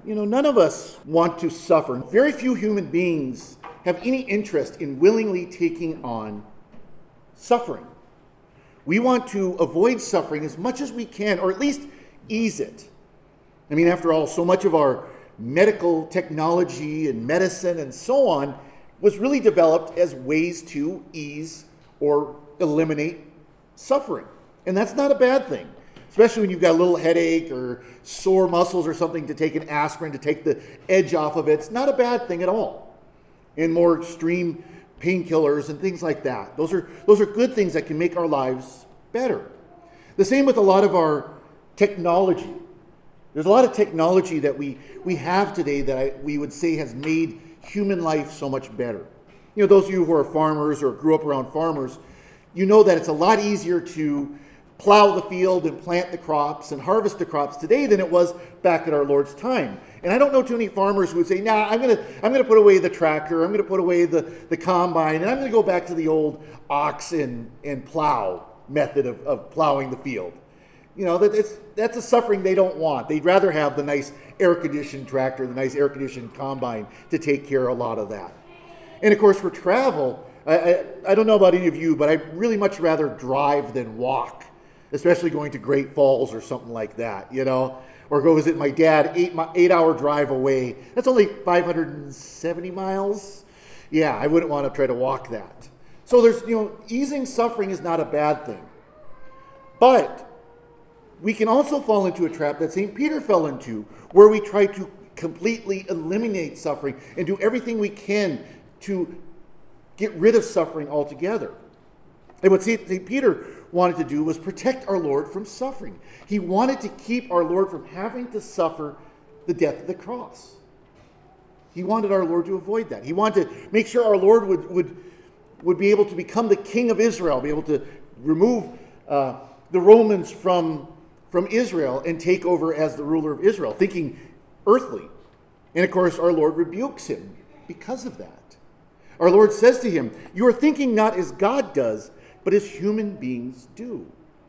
None of us want to suffer. Very few human beings have any interest in willingly taking on suffering. We want to avoid suffering as much as we can, or at least ease it. After all, so much of our medical technology and medicine and so on was really developed as ways to ease or eliminate suffering. And that's not a bad thing, especially when you've got a little headache or sore muscles or something, to take an aspirin to take the edge off of it. It's not a bad thing at all. And more extreme painkillers and things like that. Those are good things that can make our lives better. The same with a lot of our technology. There's a lot of technology that we have today that we would say has made human life so much better. Those of you who are farmers or grew up around farmers, you know that it's a lot easier to plow the field and plant the crops and harvest the crops today than it was back at our Lord's time. And I don't know too many farmers who would say, I'm gonna put away the tractor, I'm gonna put away the combine, and I'm gonna go back to the old ox and plow method of plowing the field. That's a suffering they don't want. They'd rather have the nice air-conditioned tractor, the nice air-conditioned combine to take care of a lot of that. And of course, for travel, I don't know about any of you, but I'd really much rather drive than walk, especially going to Great Falls or something like that, or go visit my dad, 8-hour drive away. That's only 570 miles. Yeah, I wouldn't want to try to walk that. So there's, easing suffering is not a bad thing. But we can also fall into a trap that St. Peter fell into, where we try to completely eliminate suffering and do everything we can to get rid of suffering altogether. And what St. Peter wanted to do was protect our Lord from suffering. He wanted to keep our Lord from having to suffer the death of the cross. He wanted our Lord to avoid that. He wanted to make sure our Lord would be able to become the King of Israel, be able to remove the Romans from Israel and take over as the ruler of Israel, thinking earthly. And of course, our Lord rebukes him because of that. Our Lord says to him, "You are thinking not as God does, but as human beings do."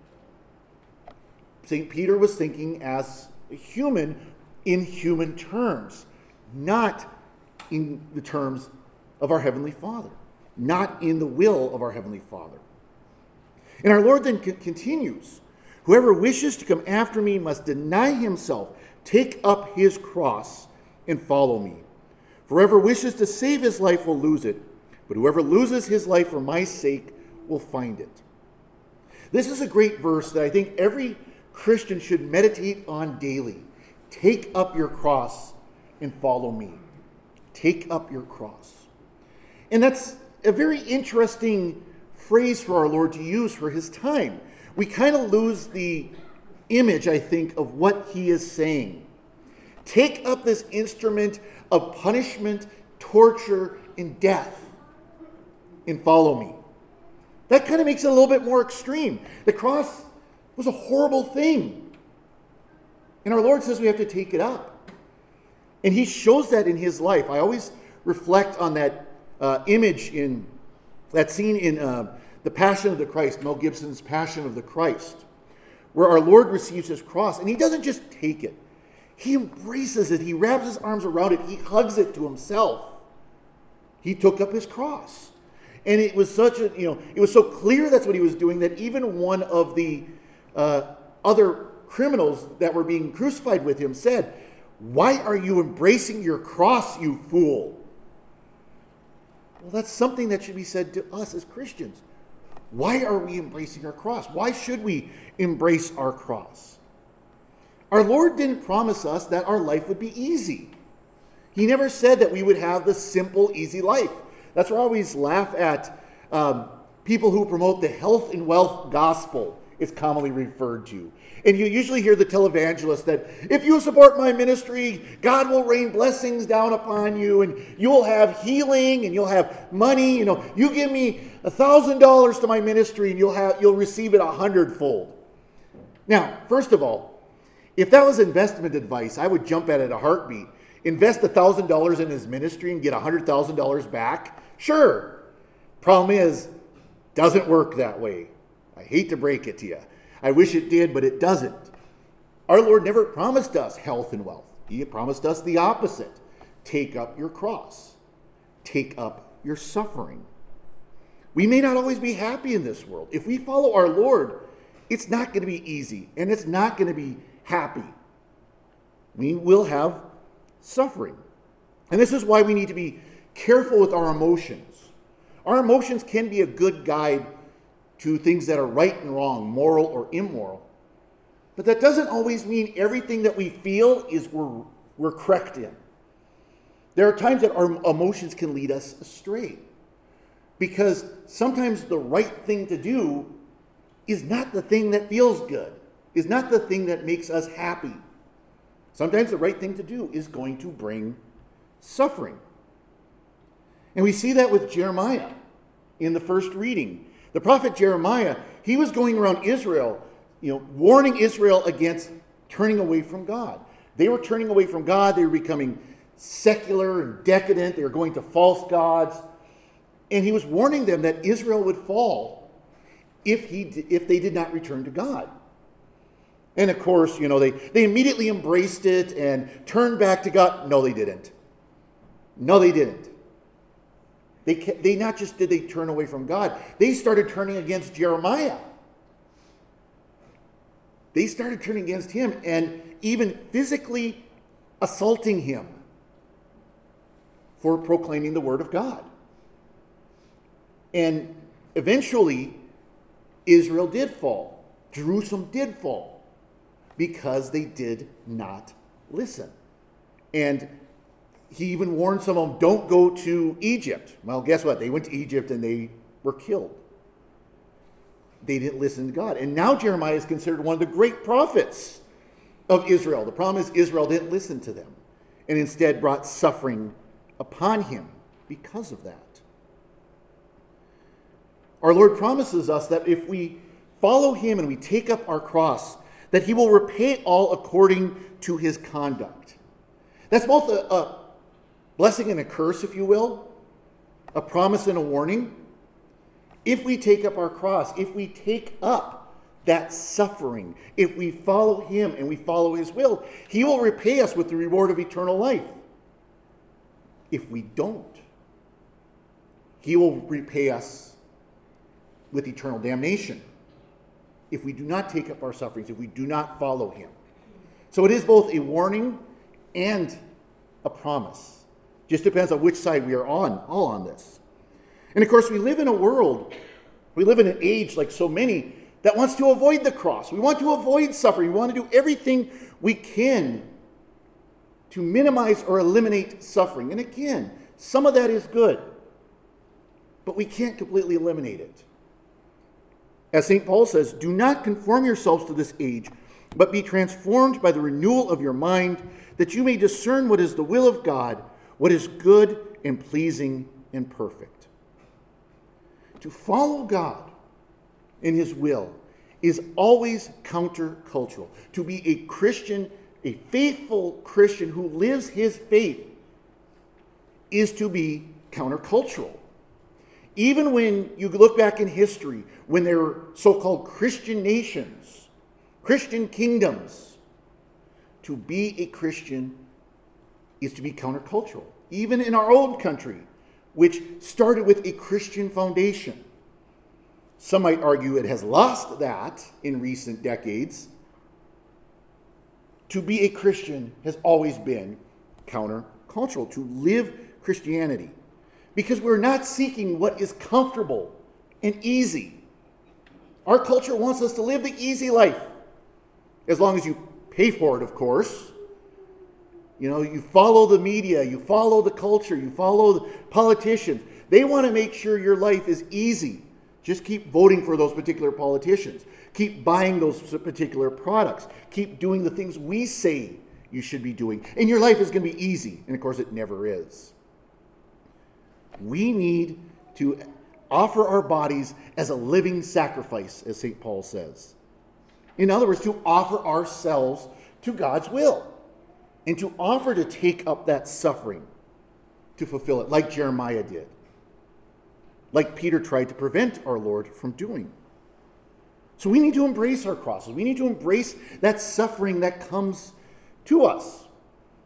St. Peter was thinking as a human in human terms, not in the terms of our Heavenly Father, not in the will of our Heavenly Father. And our Lord then continues, "Whoever wishes to come after me must deny himself, take up his cross, and follow me. For whoever wishes to save his life will lose it, but whoever loses his life for my sake will find it." This is a great verse that I think every Christian should meditate on daily. Take up your cross and follow me. Take up your cross. And that's a very interesting phrase for our Lord to use for his time. We kind of lose the image, I think, of what he is saying. Take up this instrument of punishment, torture, and death, and follow me. That kind of makes it a little bit more extreme. The cross was a horrible thing. And our Lord says we have to take it up. And he shows that in his life. I always reflect on that image in that scene in The Passion of the Christ, Mel Gibson's Passion of the Christ, where our Lord receives his cross. And he doesn't just take it. He embraces it. He wraps his arms around it. He hugs it to himself. He took up his cross. And it was it was so clear that's what he was doing that even one of the other criminals that were being crucified with him said, "Why are you embracing your cross, you fool?" Well, that's something that should be said to us as Christians. Why are we embracing our cross? Why should we embrace our cross? Our Lord didn't promise us that our life would be easy. He never said that we would have the simple, easy life. That's why I always laugh at people who promote the health and wealth gospel, it's commonly referred to. And you usually hear the televangelist that if you support my ministry, God will rain blessings down upon you, and you'll have healing, and you'll have money. You give me $1,000 to my ministry, and you'll receive it 100-fold. Now, first of all, if that was investment advice, I would jump at it a heartbeat. Invest $1,000 in his ministry and get $100,000 back? Sure. Problem is, doesn't work that way. I hate to break it to you. I wish it did, but it doesn't. Our Lord never promised us health and wealth. He promised us the opposite. Take up your cross. Take up your suffering. We may not always be happy in this world. If we follow our Lord, it's not going to be easy, and it's not going to be happy. We will have suffering. And this is why we need to be careful with our emotions. Our emotions can be a good guide to things that are right and wrong, moral or immoral. But that doesn't always mean everything that we feel is we're correct in. There are times that our emotions can lead us astray. Because sometimes the right thing to do is not the thing that feels good, is not the thing that makes us happy. Sometimes the right thing to do is going to bring suffering. And we see that with Jeremiah in the first reading. The prophet Jeremiah, he was going around Israel, warning Israel against turning away from God. They were turning away from God. They were becoming secular and decadent. They were going to false gods. And he was warning them that Israel would fall if they did not return to God. And of course, they immediately embraced it and turned back to God. No, they didn't. No, they didn't. They not just did they turn away from God, they started turning against Jeremiah. They started turning against him and even physically assaulting him for proclaiming the word of God. And eventually, Israel did fall. Jerusalem did fall because they did not listen. And he even warned some of them, don't go to Egypt. Well, guess what? They went to Egypt and they were killed. They didn't listen to God. And now Jeremiah is considered one of the great prophets of Israel. The problem is Israel didn't listen to them and instead brought suffering upon him because of that. Our Lord promises us that if we follow him and we take up our cross, that he will repay all according to his conduct. That's both a blessing and a curse, if you will, a promise and a warning. If we take up our cross, if we take up that suffering, if we follow him and we follow his will, he will repay us with the reward of eternal life. If we don't, he will repay us with eternal damnation if we do not take up our sufferings, if we do not follow him. So it is both a warning and a promise. Just depends on which side we are all on this. And of course, we live in an age like so many that wants to avoid the cross. We want to avoid suffering. We want to do everything we can to minimize or eliminate suffering. And again, some of that is good, but we can't completely eliminate it. As St. Paul says, do not conform yourselves to this age, but be transformed by the renewal of your mind, that you may discern what is the will of God, what is good and pleasing and perfect. To follow God in his will is always countercultural. To be a Christian, a faithful Christian who lives his faith, is to be countercultural. Even when you look back in history, when there were so-called Christian nations, Christian kingdoms, to be a Christian is to be countercultural. Even in our own country, which started with a Christian foundation. Some might argue it has lost that in recent decades. To be a Christian has always been countercultural, to live Christianity. Because we're not seeking what is comfortable and easy. Our culture wants us to live the easy life. As long as you pay for it, of course. You follow the media, you follow the culture, you follow the politicians. They want to make sure your life is easy. Just keep voting for those particular politicians. Keep buying those particular products. Keep doing the things we say you should be doing. And your life is going to be easy. And of course, it never is. We need to offer our bodies as a living sacrifice, as St. Paul says. In other words, to offer ourselves to God's will and to offer to take up that suffering to fulfill it, like Jeremiah did, like Peter tried to prevent our Lord from doing. So we need to embrace our crosses. We need to embrace that suffering that comes to us.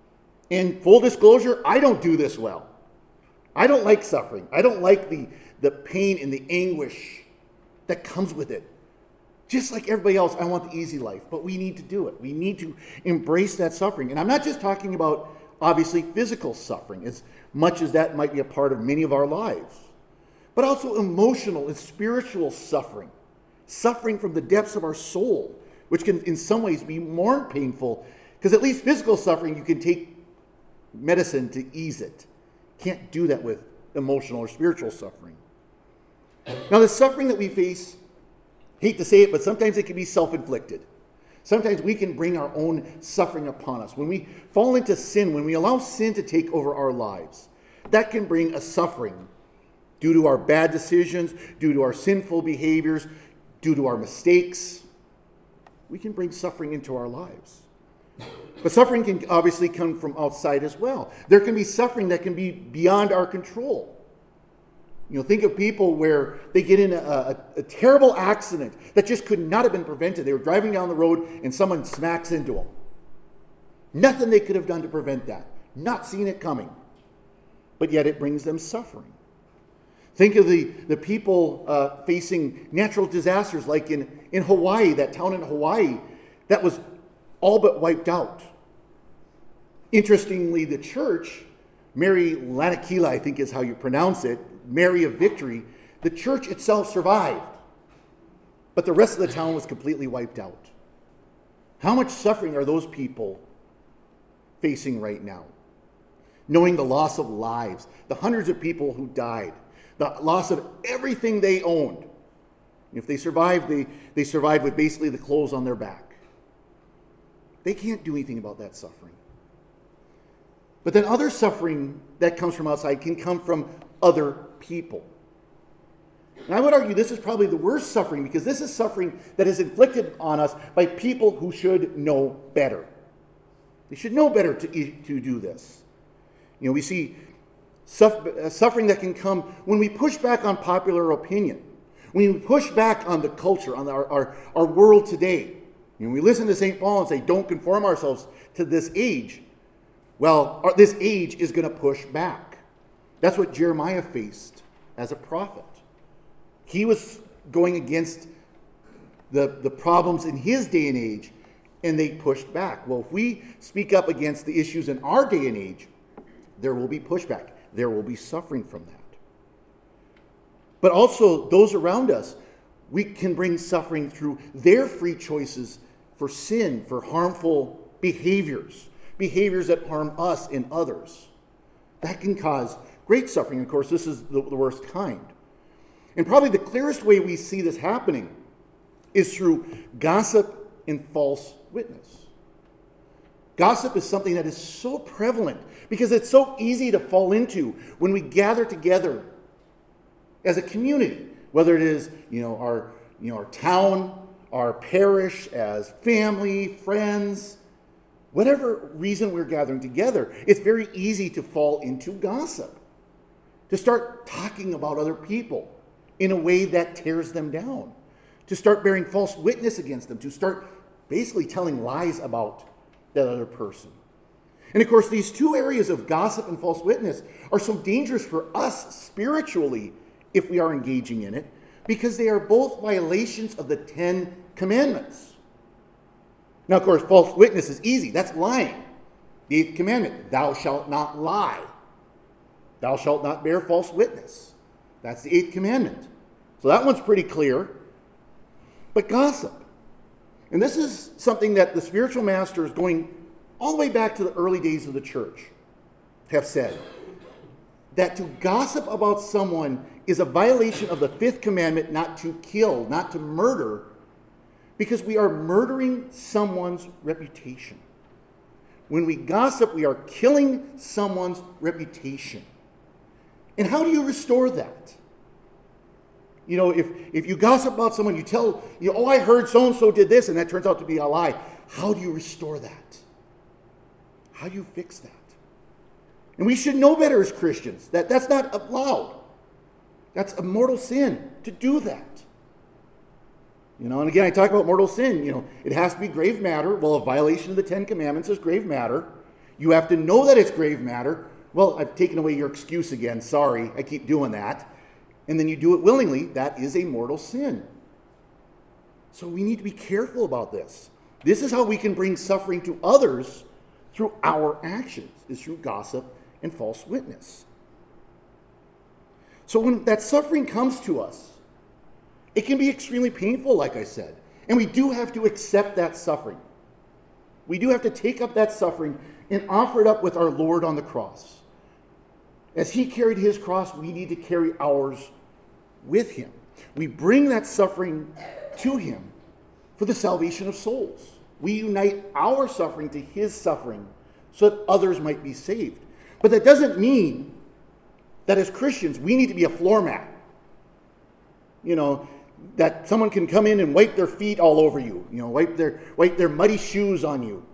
And full disclosure, I don't do this well. I don't like suffering. I don't like the pain and the anguish that comes with it. Just like everybody else, I want the easy life, but we need to do it. We need to embrace that suffering. And I'm not just talking about, obviously, physical suffering, as much as that might be a part of many of our lives, but also emotional and spiritual suffering, suffering from the depths of our soul, which can in some ways be more painful, because at least physical suffering, you can take medicine to ease it. Can't do that with emotional or spiritual suffering. Now, the suffering that we face, hate to say it, but sometimes it can be self-inflicted. Sometimes we can bring our own suffering upon us. When we fall into sin, when we allow sin to take over our lives, that can bring a suffering due to our bad decisions, due to our sinful behaviors, due to our mistakes. We can bring suffering into our lives. But suffering can obviously come from outside as well. There can be suffering that can be beyond our control. Think of people where they get in a terrible accident that just could not have been prevented. They were driving down the road and someone smacks into them. Nothing they could have done to prevent that. Not seeing it coming. But yet it brings them suffering. Think of the people facing natural disasters like in Hawaii, that town in Hawaii that was all but wiped out. Interestingly, the church, Mary Lanakila, I think is how you pronounce it, Mary of Victory, the church itself survived, but the rest of the town was completely wiped out. How much suffering are those people facing right now? Knowing the loss of lives, the hundreds of people who died, the loss of everything they owned. If they survived, they survived with basically the clothes on their back. They can't do anything about that suffering. But then other suffering that comes from outside can come from other people. And I would argue this is probably the worst suffering, because this is suffering that is inflicted on us by people who should know better. They should know better to do this. We see suffering that can come when we push back on popular opinion, when we push back on the culture, on our world today. We listen to St. Paul and say, don't conform ourselves to this age. Well, this age is going to push back. That's what Jeremiah faced as a prophet. He was going against the problems in his day and age, and they pushed back. Well, if we speak up against the issues in our day and age, there will be pushback. There will be suffering from that. But also, those around us, we can bring suffering through their free choices for sin, for harmful behaviors that harm us and others. That can cause great suffering. Of course, this is the worst kind. And probably the clearest way we see this happening is through gossip and false witness. Gossip is something that is so prevalent because it's so easy to fall into when we gather together as a community, whether it is our town, our parish, as family, friends, whatever reason we're gathering together. It's very easy to fall into gossip, to start talking about other people in a way that tears them down, to start bearing false witness against them, to start basically telling lies about that other person. And of course, these two areas of gossip and false witness are so dangerous for us spiritually if we are engaging in it, because they are both violations of the 10 Commandments. Now, of course, false witness is easy. That's lying. The 8th commandment, thou shalt not lie. Thou shalt not bear false witness. That's the 8th commandment. So that one's pretty clear. But gossip. And this is something that the spiritual masters, going all the way back to the early days of the church, have said. That to gossip about someone is a violation of the 5th commandment, not to kill, not to murder, because we are murdering someone's reputation. When we gossip, we are killing someone's reputation. And how do you restore that? If you gossip about someone, you tell, oh, I heard so-and-so did this, and that turns out to be a lie. How do you restore that? How do you fix that? And we should know better as Christians. That's not allowed. That's a mortal sin to do that. And again, I talk about mortal sin. It has to be grave matter. Well, a violation of the 10 Commandments is grave matter. You have to know that it's grave matter. Well, I've taken away your excuse again. Sorry, I keep doing that. And then you do it willingly. That is a mortal sin. So we need to be careful about this. This is how we can bring suffering to others through our actions, is through gossip and false witness. So when that suffering comes to us, it can be extremely painful, like I said. And we do have to accept that suffering. We do have to take up that suffering and offer it up with our Lord on the cross. As he carried his cross, we need to carry ours with him. We bring that suffering to him for the salvation of souls. We unite our suffering to his suffering so that others might be saved. But that doesn't mean that as Christians, we need to be a floor mat. That someone can come in and wipe their feet all over you, wipe their muddy shoes on you.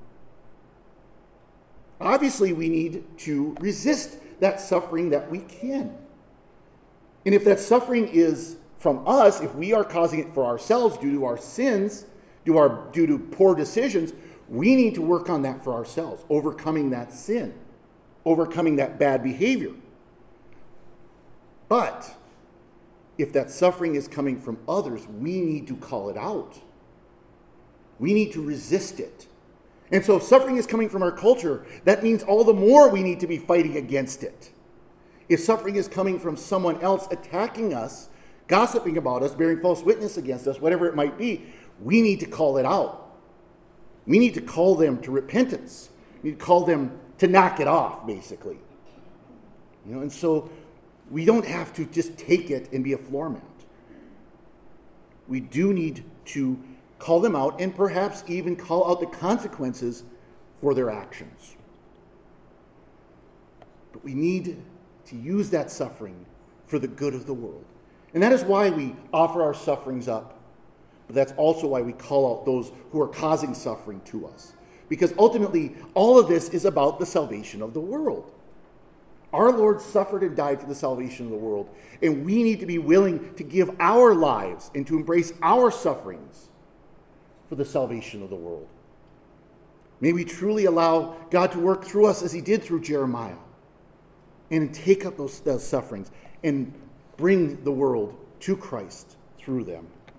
Obviously, we need to resist that suffering that we can. And if that suffering is from us, if we are causing it for ourselves due to our sins, due to poor decisions, we need to work on that for ourselves, overcoming that sin, overcoming that bad behavior. But if that suffering is coming from others, we need to call it out. We need to resist it. And so if suffering is coming from our culture, that means all the more we need to be fighting against it. If suffering is coming from someone else attacking us, gossiping about us, bearing false witness against us, whatever it might be, we need to call it out. We need to call them to repentance. We need to call them to knock it off, basically. And so we don't have to just take it and be a floor mat. We do need to call them out and perhaps even call out the consequences for their actions. But we need to use that suffering for the good of the world. And that is why we offer our sufferings up. But that's also why we call out those who are causing suffering to us. Because ultimately, all of this is about the salvation of the world. Our Lord suffered and died for the salvation of the world. And we need to be willing to give our lives and to embrace our sufferings for the salvation of the world. May we truly allow God to work through us as he did through Jeremiah. And take up those sufferings and bring the world to Christ through them.